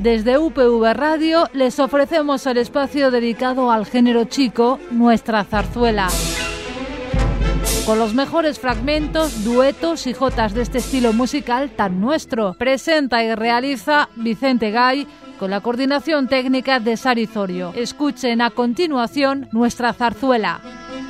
Desde UPV Radio les ofrecemos el espacio dedicado al género chico, Nuestra Zarzuela. Con los mejores fragmentos, duetos y jotas de este estilo musical tan nuestro. Presenta y realiza Vicente Gay con la coordinación técnica de Sari Zorio. Escuchen a continuación Nuestra Zarzuela.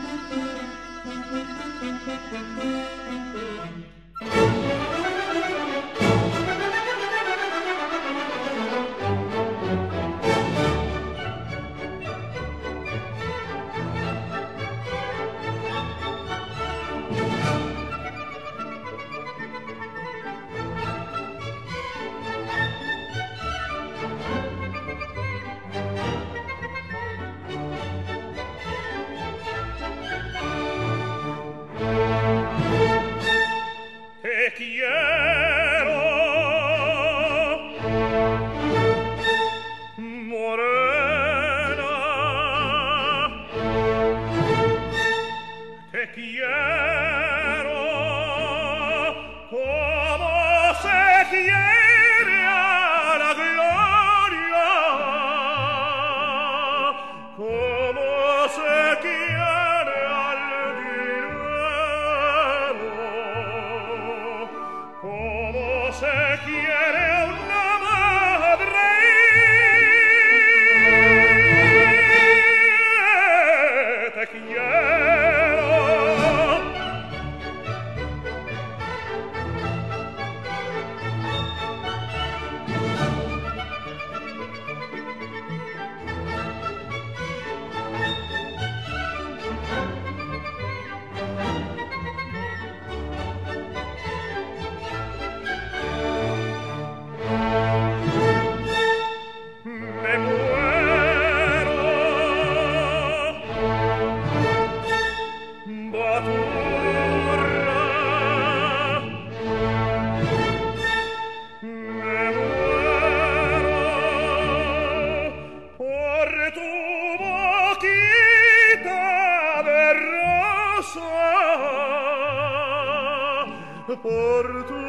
Por tu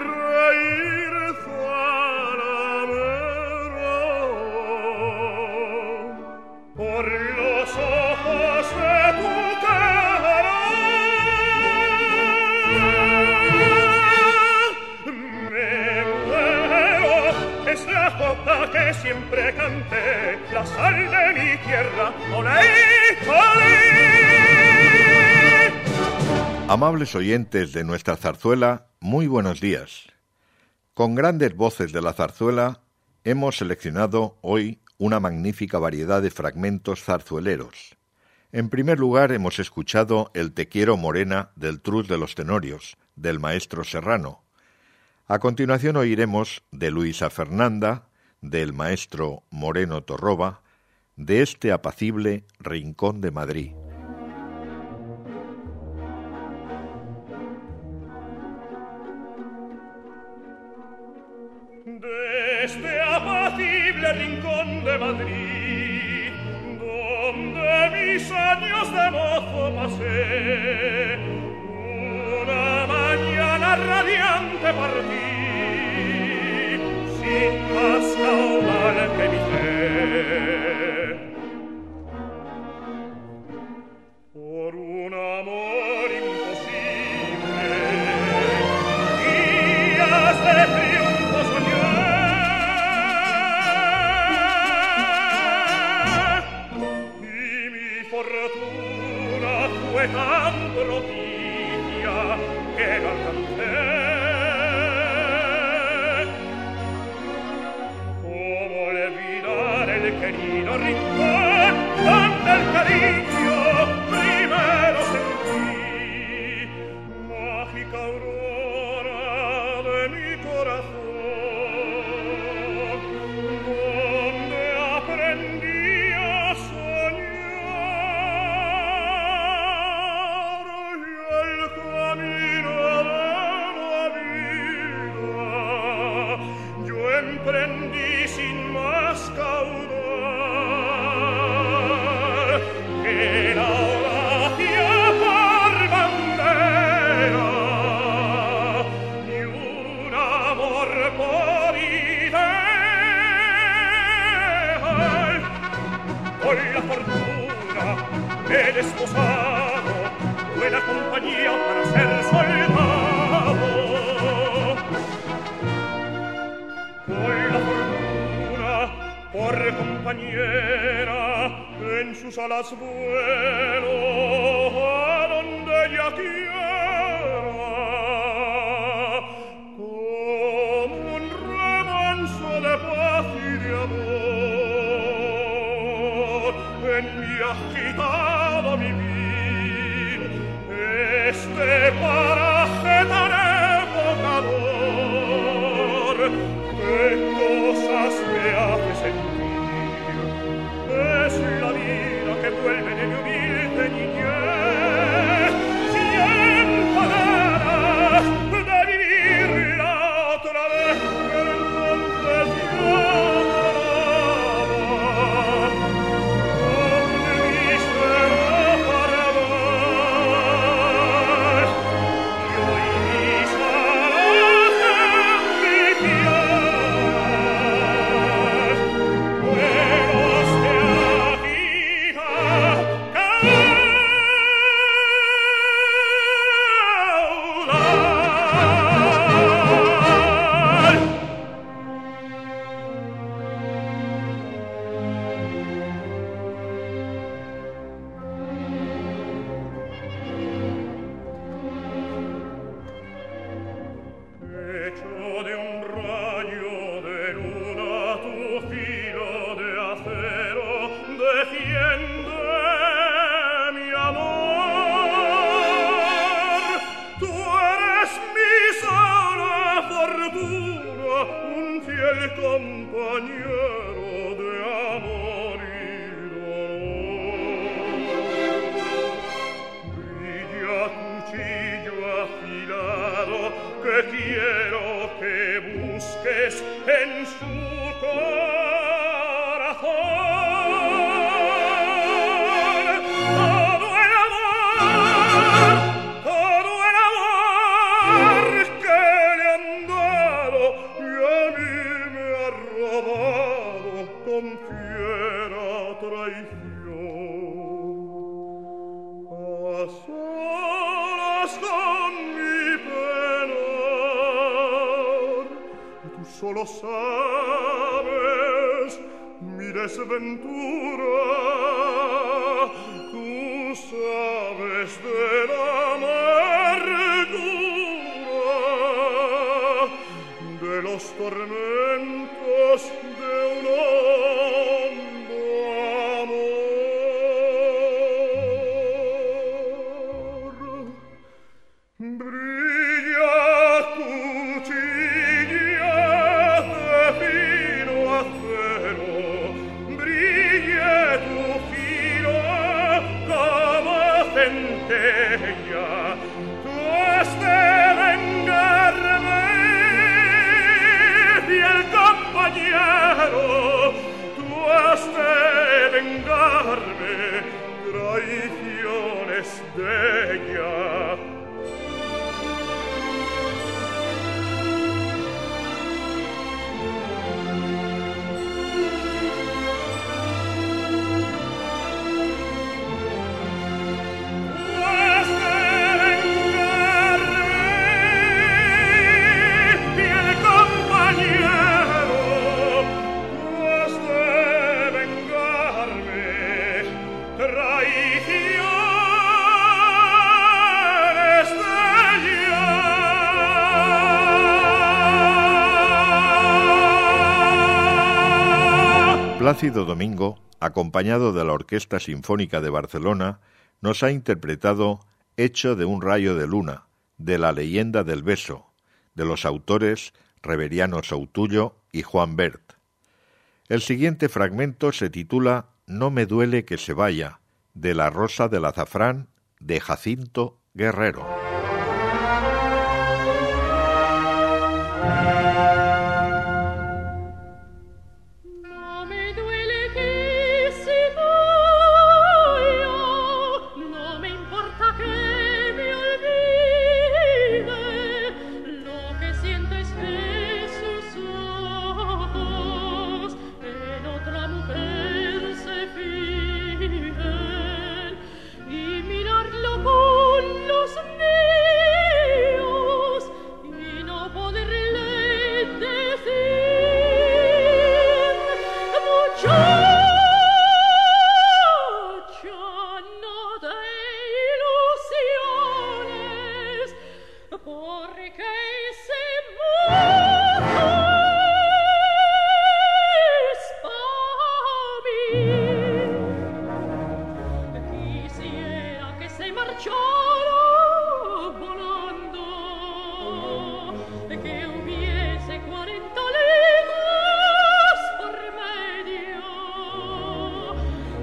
reír zalamero, por los ojos de tu cara, me muero. Es la jota que siempre canté, la sal de mi tierra. Olé, olé. Amables oyentes de Nuestra Zarzuela, muy buenos días. Con grandes voces de la zarzuela, hemos seleccionado hoy una magnífica variedad de fragmentos zarzueleros. En primer lugar, hemos escuchado el Te quiero morena del Trus de los Tenorios, del maestro Serrano. A continuación oiremos de Luisa Fernanda, del maestro Moreno Torroba, de este apacible Rincón de Madrid. De este apacible rincón de Madrid, donde mis años de mozo pasé, una mañana radiante partí, sin más caudal que mi fe. Por un amor imposible, días de triunfo soñé, fortuna fue tan propicia que la alcancé. ¿Cómo olvidar el querido rincón donde el cariño primero sentí? Mágica aurora de mi corazón, donde aprendí a soñar el camino de la vida. Yo emprendí sin más caudal que he desposado, buena compañía para ser soldado. Con la fortuna por compañera, en sus alas vuelo a donde ella quiera, como un remanso de paz y de amor en mi agitado vivir. Este paraje tan evocador, qué cosas me hace sentir. Es la vida que vuelve de mi humilde niñez, siempre ganas de vivirla otra vez que entonces yo amaba. ¿Dónde mi será para más? Y hoy mis alas hecho de un rayo de luna, tu filo de acero defiende mi amor. Tú eres mi sola fortuna, un fiel compañero de amor y dolor. Brilla cuchillo afilado que quiero que busques en su corazón. Todo el amor que le han dado y a mí me ha robado con fiera traición. A solas con mi penar, tú solo sabes mi desventura, tú sabes de la amargura, de los tormentos de un hondo amor. Brilla cuchilla de fino acero, brille tu filo como centella, tú has de vengarme, fiel compañero, tú has de vengarme, traiciones de ella. Plácido Domingo, acompañado de la Orquesta Sinfónica de Barcelona, nos ha interpretado Hecho de un rayo de luna, de La leyenda del beso, de los autores Reveriano Soutullo y Juan Bert. El siguiente fragmento se titula No me duele que se vaya, de La rosa del azafrán, de Jacinto Guerrero.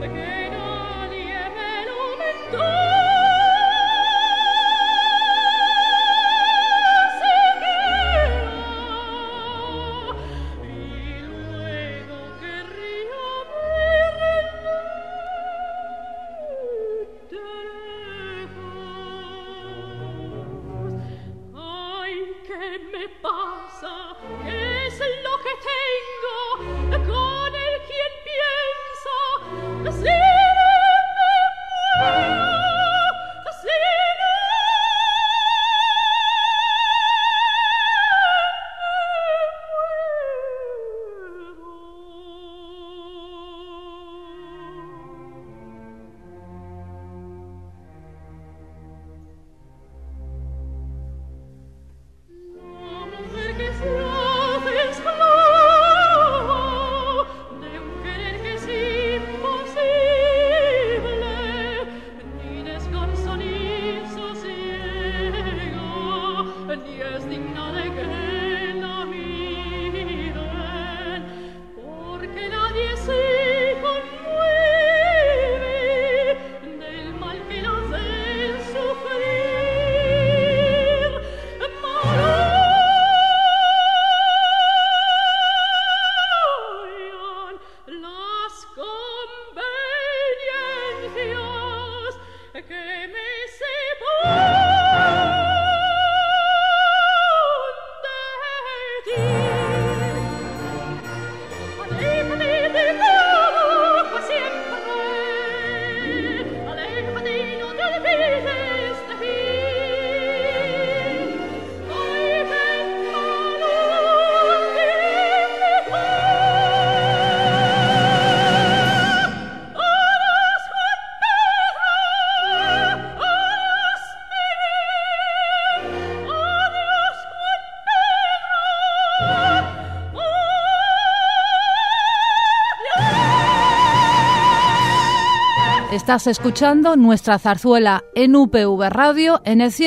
Estás escuchando nuestra zarzuela en UPV Radio en el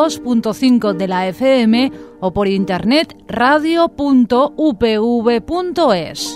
102.5 de la FM o por internet radio.upv.es.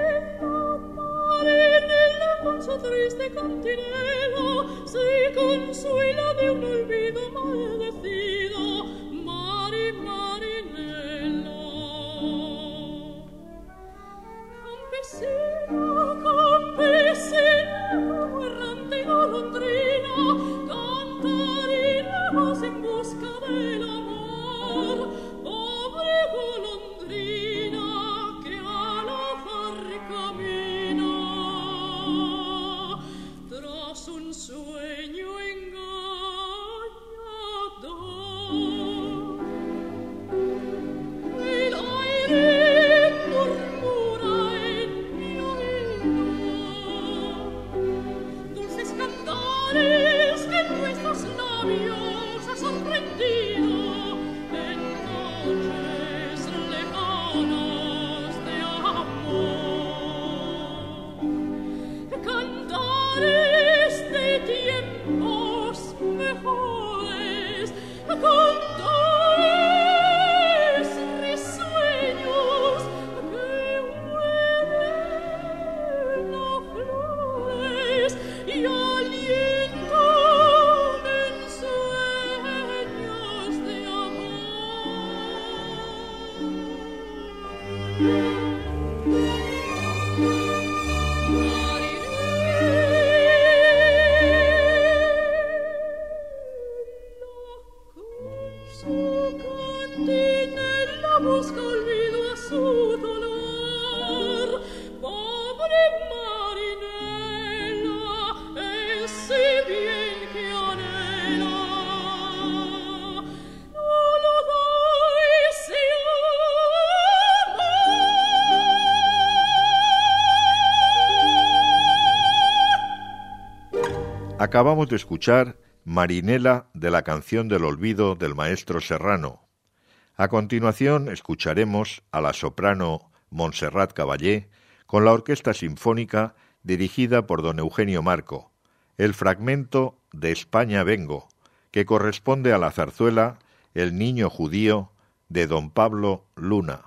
Acabamos de escuchar Marinela de la canción del olvido del maestro Serrano. A continuación escucharemos a la soprano Montserrat Caballé con la Orquesta Sinfónica dirigida por don Eugenio Marco, el fragmento de España vengo, que corresponde a la zarzuela El niño judío de don Pablo Luna.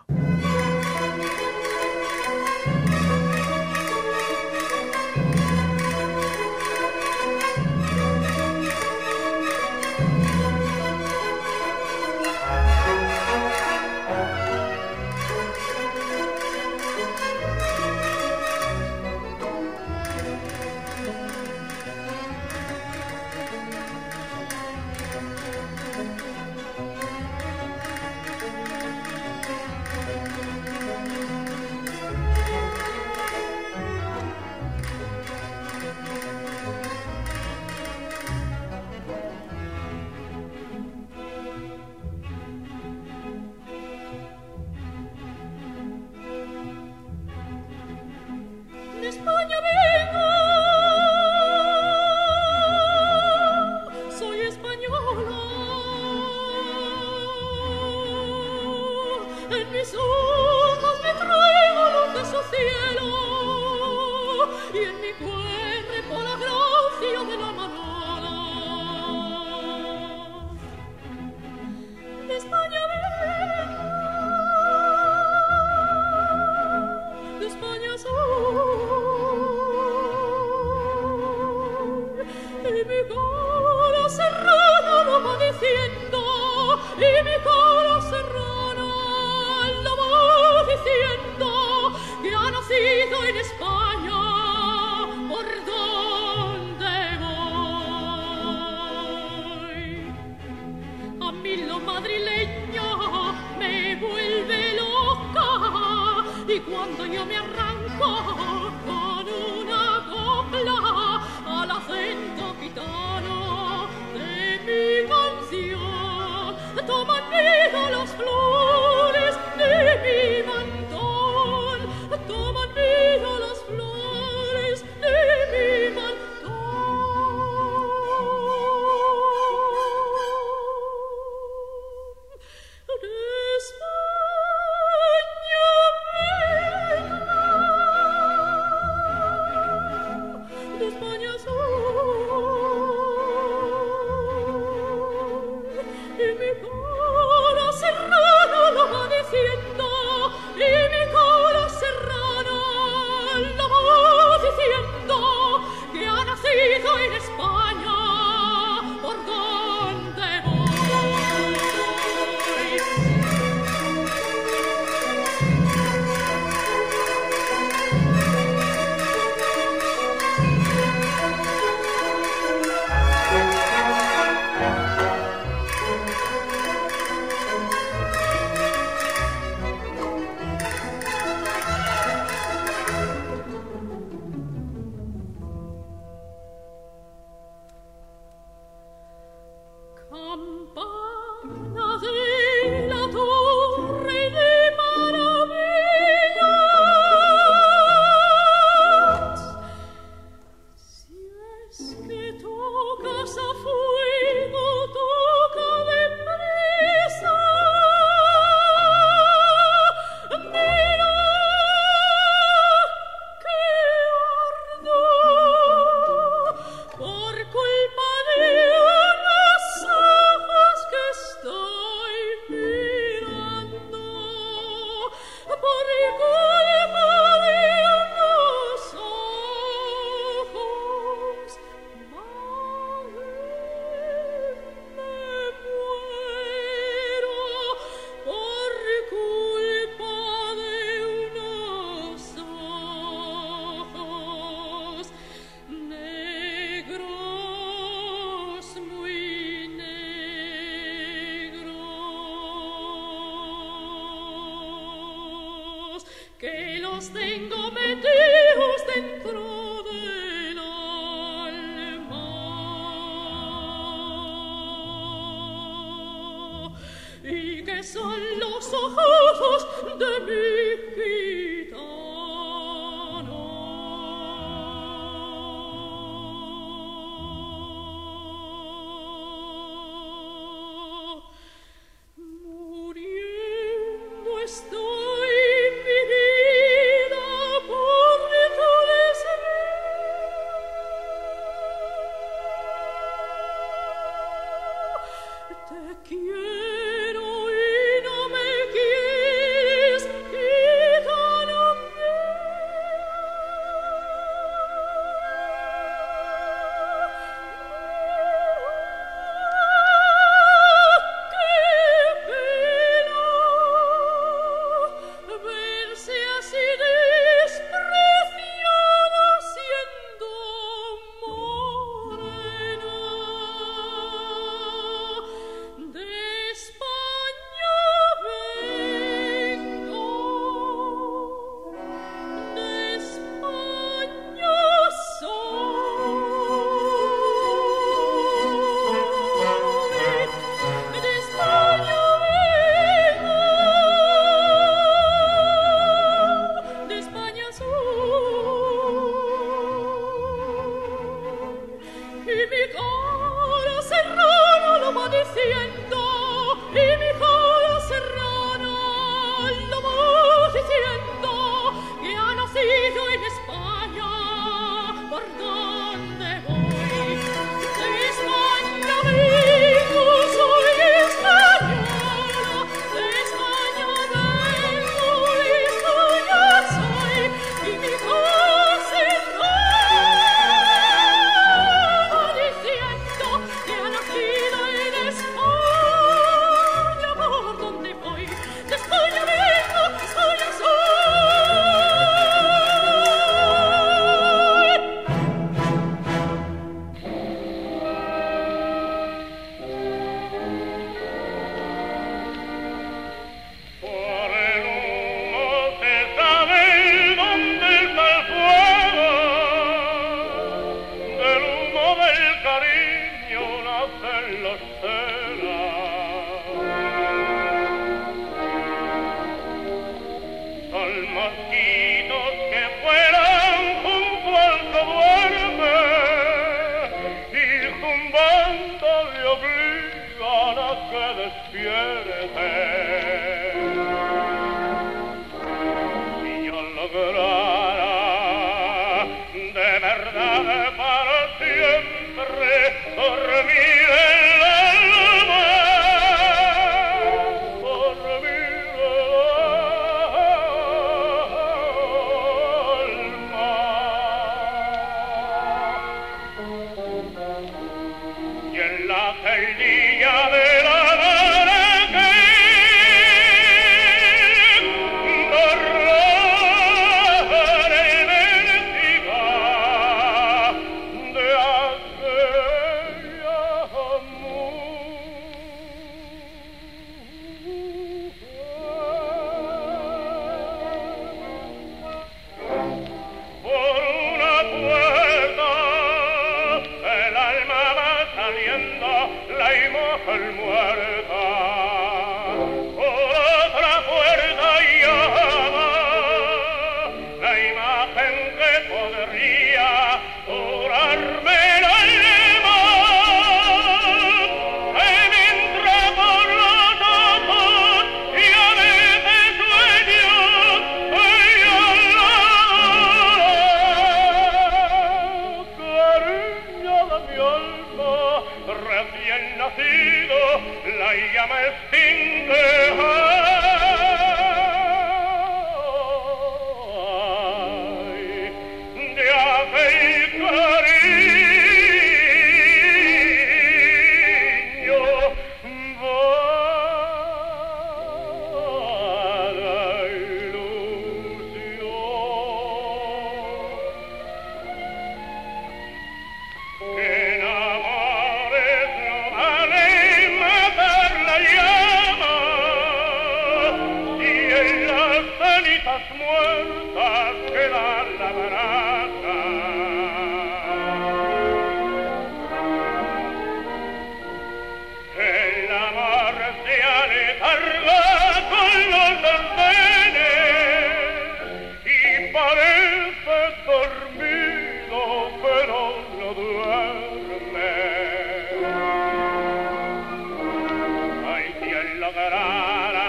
Estoy, mi vida, quien los cela. Son mosquitos que vuelan junto al que duerme y zumbando le obligan a que despierte. Si yo lograra de verdad para siempre dormir en la alma, dormir el alma, y en la celdilla de la el muerta, otra puerta llama, la imagen que podría curarme el alma, que me entra por los ojos y a veces sueño cariño de mi alma recién nacido, la llama extingue. Ay, de aquel cariño vaga ilusión. Que enamores no vale matar la llama, si en las cenizas muertas queda la brasa. El amor se aletarga con los andenes y parece dormido, pero no duerme. Ay, si él lograra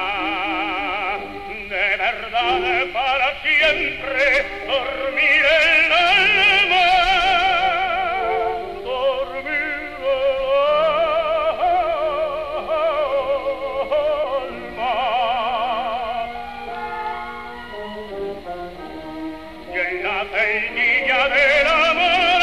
de verdad para siempre dormir el alma, dormir el alma, y en la celdilla del amor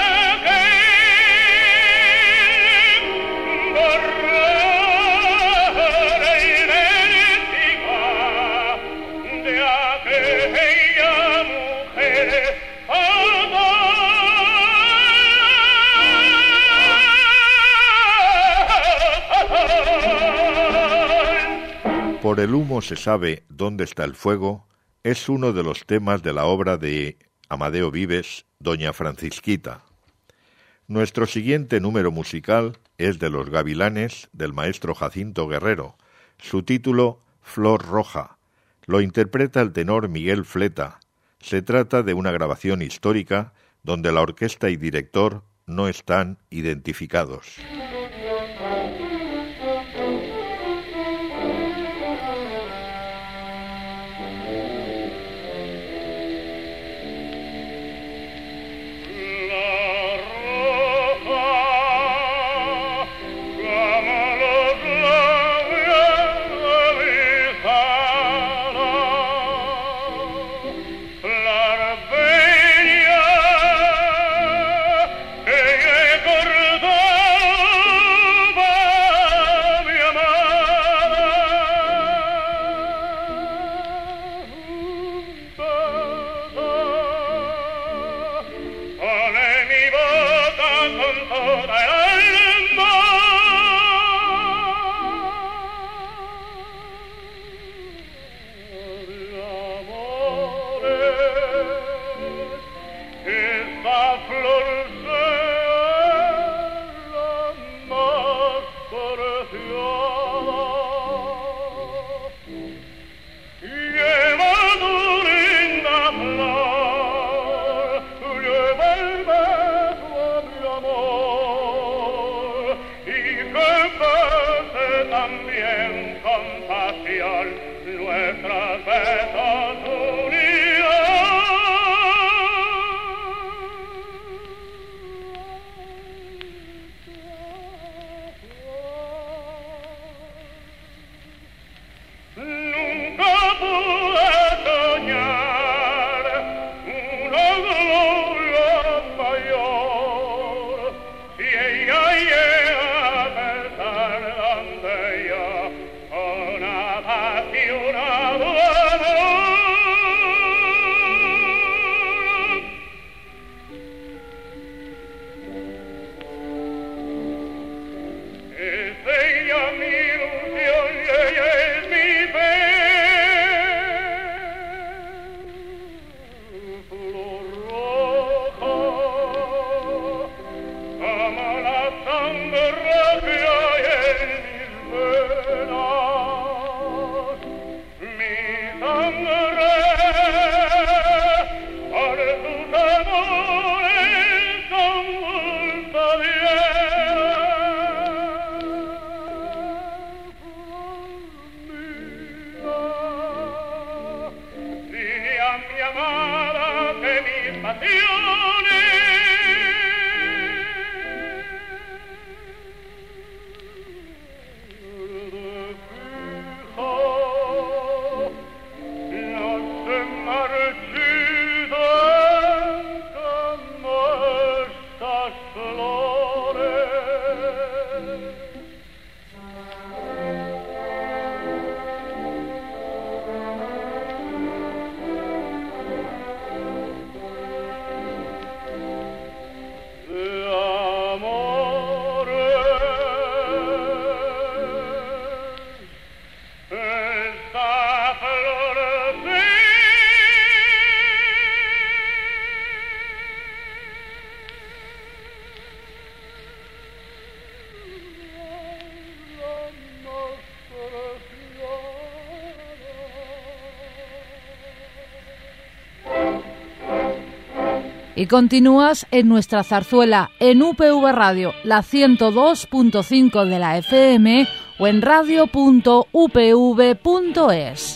Por el humo se sabe dónde está el fuego es uno de los temas de la obra de Amadeo Vives, Doña Francisquita. Nuestro siguiente número musical es de Los Gavilanes, del maestro Jacinto Guerrero. Su título, Flor Roja. Lo interpreta el tenor Miguel Fleta. Se trata de una grabación histórica donde la orquesta y director no están identificados. Que he cortado las flores. Y continúas en nuestra zarzuela en UPV Radio, la 102.5 de la FM o en radio.upv.es.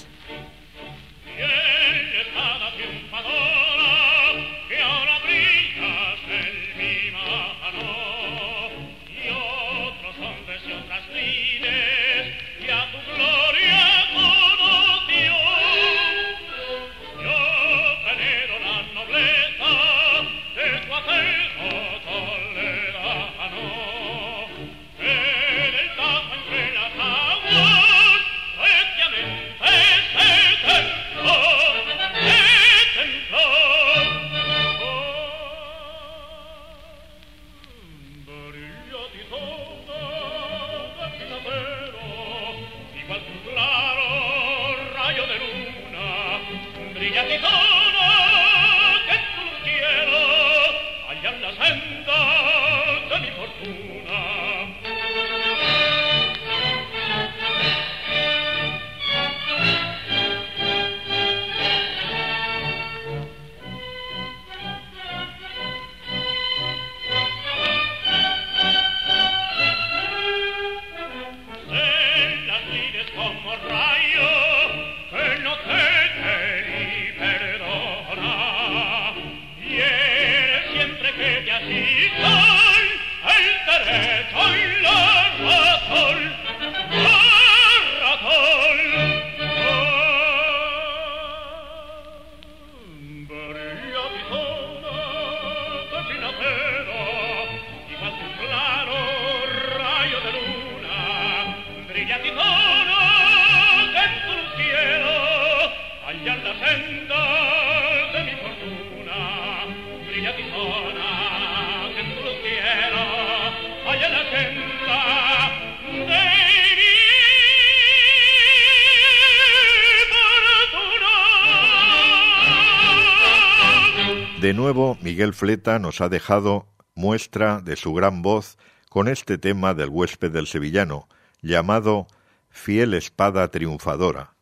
De nuevo, Miguel Fleta nos ha dejado muestra de su gran voz con este tema del huésped del sevillano, llamado Fiel espada triunfadora.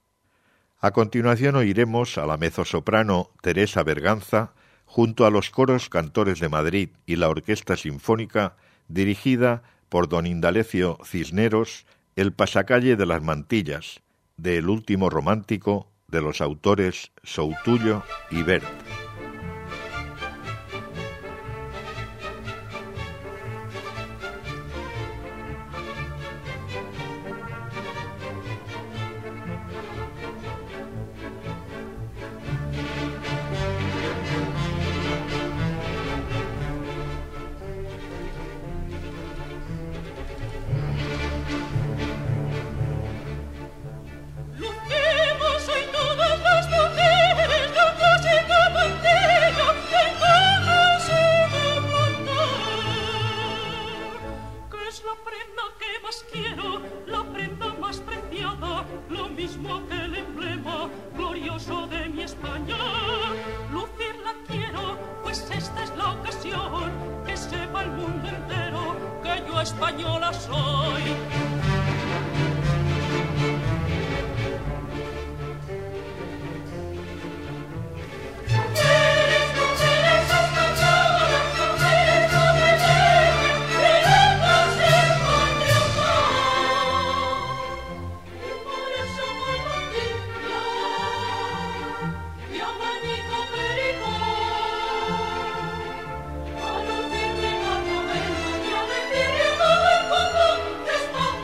A continuación oiremos a la mezzosoprano Teresa Berganza junto a los coros Cantores de Madrid y la Orquesta Sinfónica, dirigida por don Indalecio Cisneros, El pasacalle de las mantillas, de El último romántico, de los autores Soutullo y Bert. Española soy. Stop!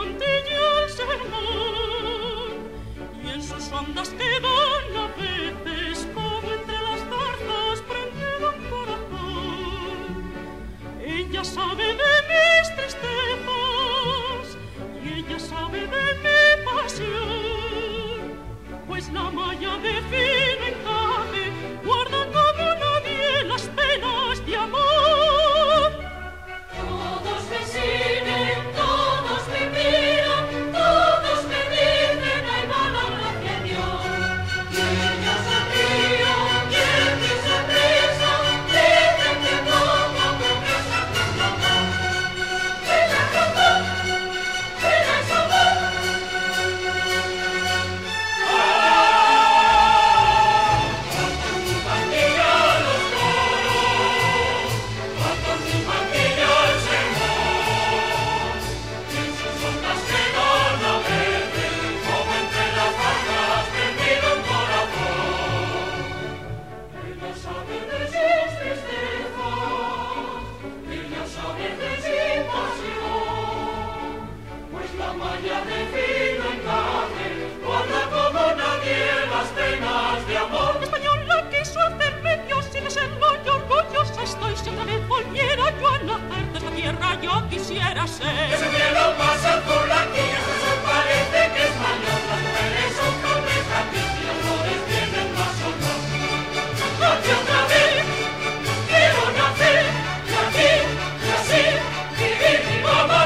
montilla el sermón, y en sus ondas que van a veces como entre las zarzas prendido un corazón. Ella sabe de mis tristezas y ella sabe de mi pasión, pues la malla de fino encaje guarda como nadie las penas de amor. Todos me siguen, todos me miran, todos me dicen ahí va la gracia de Dios. Y ella se ríe, y en mi sonrisa dicen que pongo con esa cruz. ¡Ella es amor! ¡Ella es amor! Estoy si otra vez volviera yo a nacer de esta tierra, yo quisiera ser ese cielo más azul aquí, ese sol parece que es mayor, las mujeres son flores aquí y los flores tienen más olor. Aquí otra vez quiero nacer y aquí y así vivir mi mamá.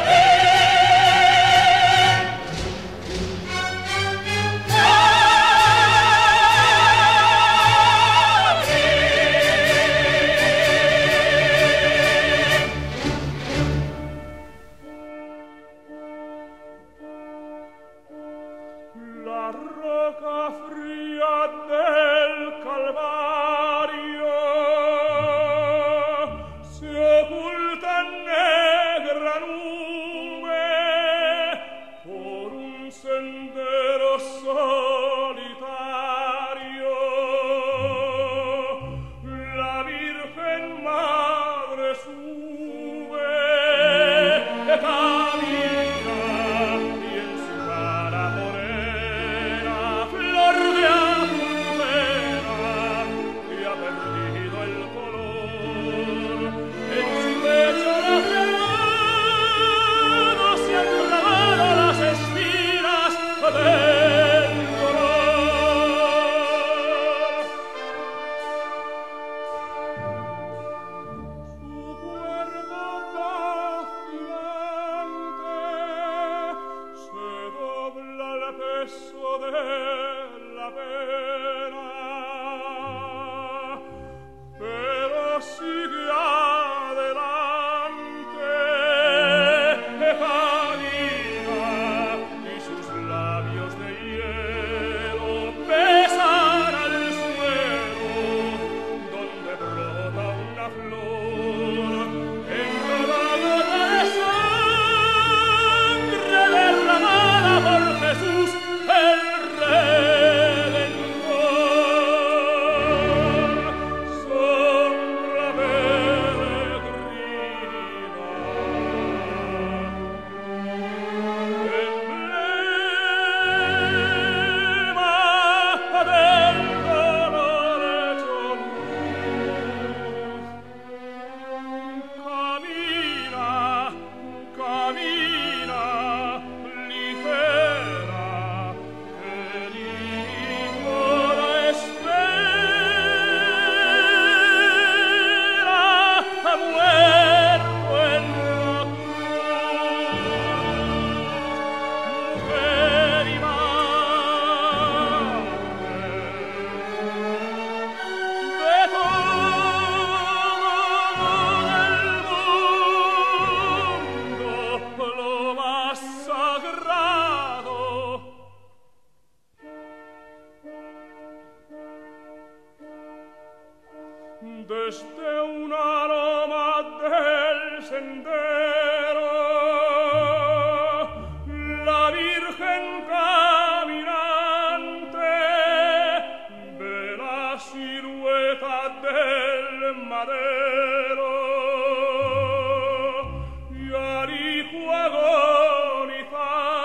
Desde una loma del sendero, la Virgen caminante ve la silueta del madero y al hijo agonizante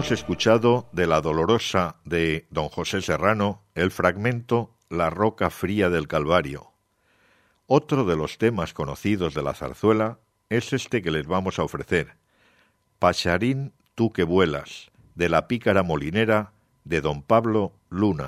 Hemos escuchado de La Dolorosa de don José Serrano el fragmento La roca fría del Calvario. Otro de los temas conocidos de la zarzuela es este que les vamos a ofrecer, Pacharín, tú que vuelas, de La pícara molinera de don Pablo Luna.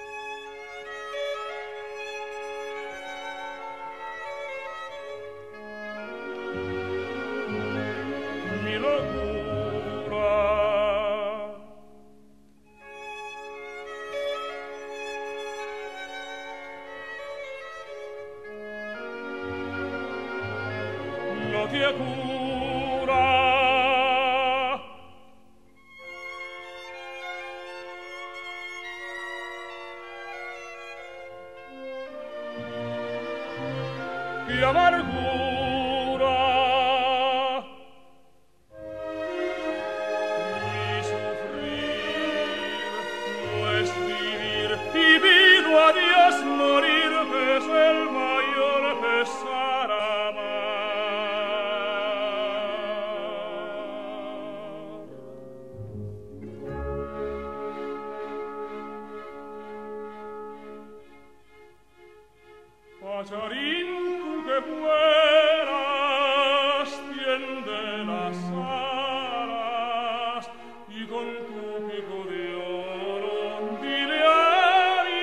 Pacharín, tú que vuelas, tiende las alas y con tu pico de oro dile a mi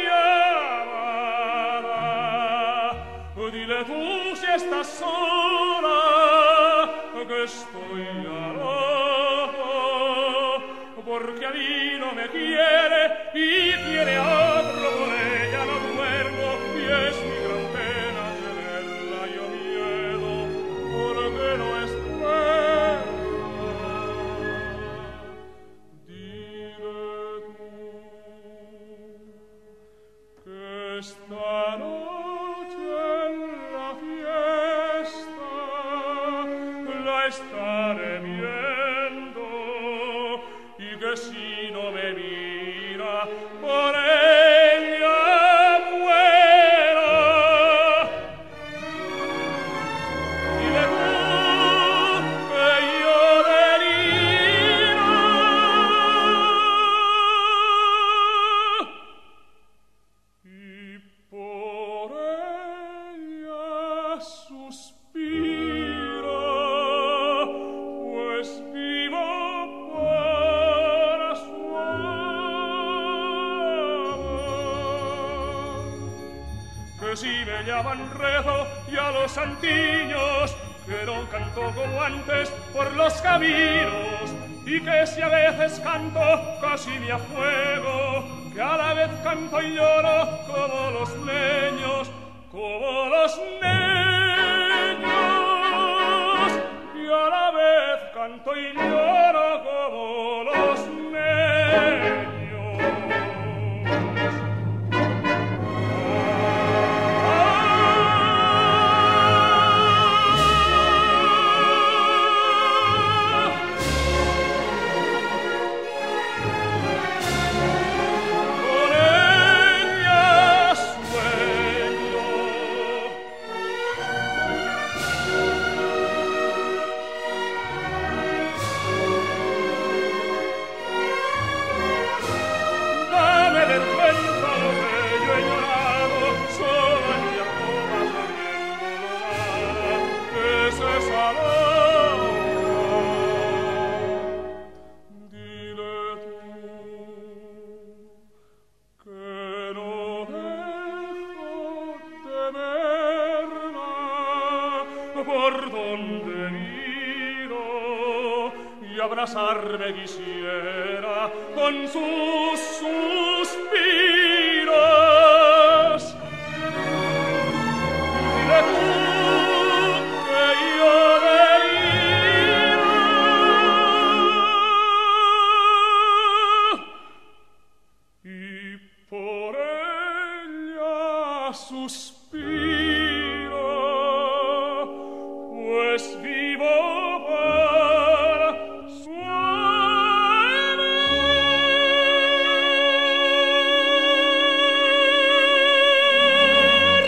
amada, dile tú si estás sola, que estoy alado, porque a mí no me quiere y tiene a otro por ella, no duermo y es mi gran pena tenerla yo miedo, porque no es buena. Dile tú que esta noche en la fiesta la estaré viendo y que si no me mira por ella muera. Dile tú que yo deliro y por ella suspiro, pues vivo para su amor. Que si me llaman rezo y a los santiños, que no canto como antes por los caminos, y que si a veces canto casi me afuego, que a la vez canto y lloro como los niños, y a la vez canto y lloro como los niños. Con ella sueño. Dame vergüenza lo que yo he llorado, solo en mi alcoba sabiendo lo nada que se salva. Dile tú que no dejo de verla por donde miro y abrazarme quisiera con sus suspiros. Dile tú que yo deliro y por ella suspiro, pues vivo para su amor.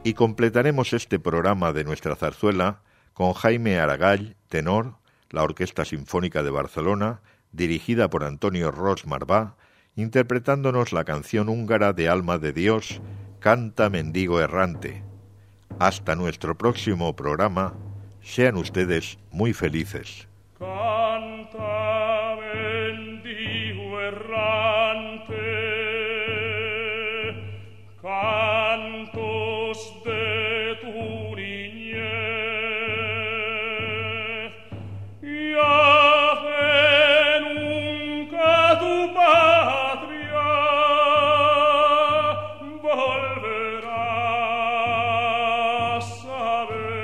Y completaremos este programa de nuestra zarzuela con Jaime Aragall, tenor, la Orquesta Sinfónica de Barcelona, dirigida por Antonio Ros Marbá, interpretándonos la canción húngara de Alma de Dios, Canta Mendigo Errante. Hasta nuestro próximo programa, sean ustedes muy felices. Canta, mendigo errante, cantos de tu niñez, y hace nunca tu patria volverás a ver.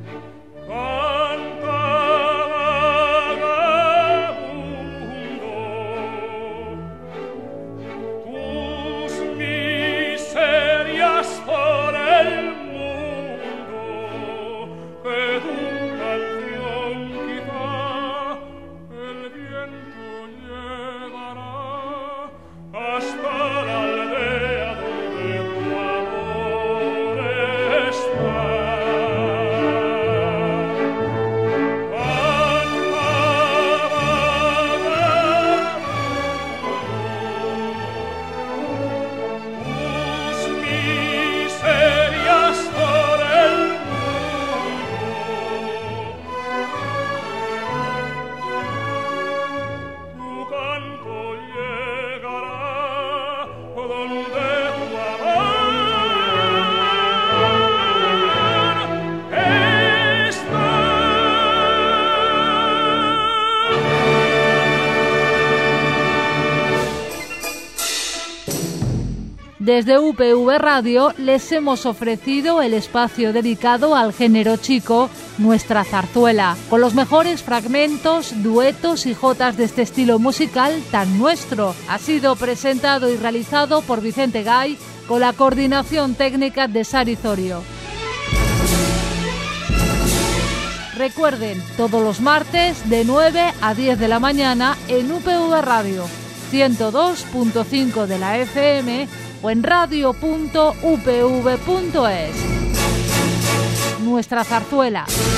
Canta, vagabundo, Desde UPV Radio les hemos ofrecido el espacio dedicado al género chico, Nuestra Zarzuela, con los mejores fragmentos, duetos y jotas de este estilo musical tan nuestro. Ha sido presentado y realizado por Vicente Gay, con la coordinación técnica de Sari Zorio. Recuerden, todos los martes de 9 a 10 de la mañana en UPV Radio, 102.5 de la FM o en radio.upv.es. Nuestra Zarzuela.